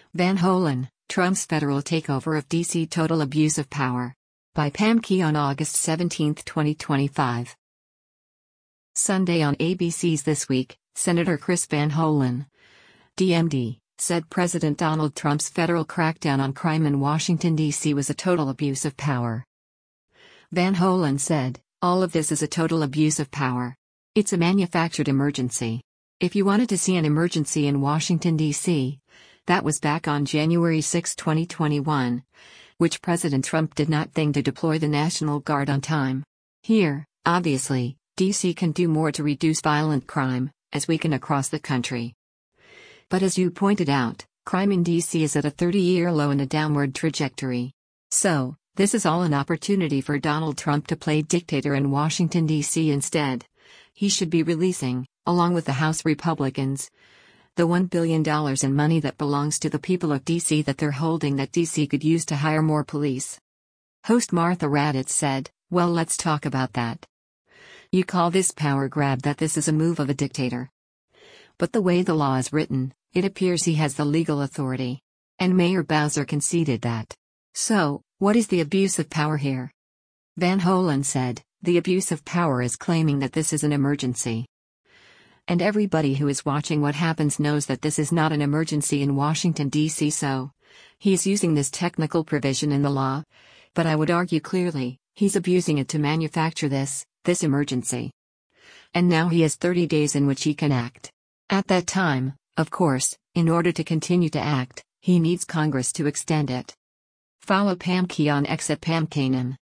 Van Hollen, Trump's federal takeover of D.C. Total Abuse of Power. By Pam Key on August 17, 2025. Sunday on ABC's This Week, Senator Chris Van Hollen, DMD, said President Donald Trump's federal crackdown on crime in Washington, D.C. was a total abuse of power. Van Hollen said, "All of this is a total abuse of power. It's a manufactured emergency. If you wanted to see an emergency in Washington, D.C., that was back on January 6, 2021, which President Trump did not think to deploy the National Guard on time. Here, obviously, D.C. can do more to reduce violent crime, as we can across the country. But as you pointed out, crime in D.C. is at a 30-year low and a downward trajectory. So, this is all an opportunity for Donald Trump to play dictator in Washington, D.C. instead. He should be releasing, along with the House Republicans, the $1 billion in money that belongs to the people of D.C. that they're holding that D.C. could use to hire more police." Host Martha Raddatz said, "Well, let's talk about that. You call this power grab, that this is a move of a dictator. But the way the law is written, it appears he has the legal authority. And Mayor Bowser conceded that. So, what is the abuse of power here?" Van Hollen said, "The abuse of power is claiming that this is an emergency. And everybody who is watching what happens knows that this is not an emergency in Washington, D.C. So, he's using this technical provision in the law, but I would argue clearly, he's abusing it to manufacture this emergency. And now he has 30 days in which he can act. At that time, of course, in order to continue to act, he needs Congress to extend it." Follow Pam Key on X at Pam Kanan.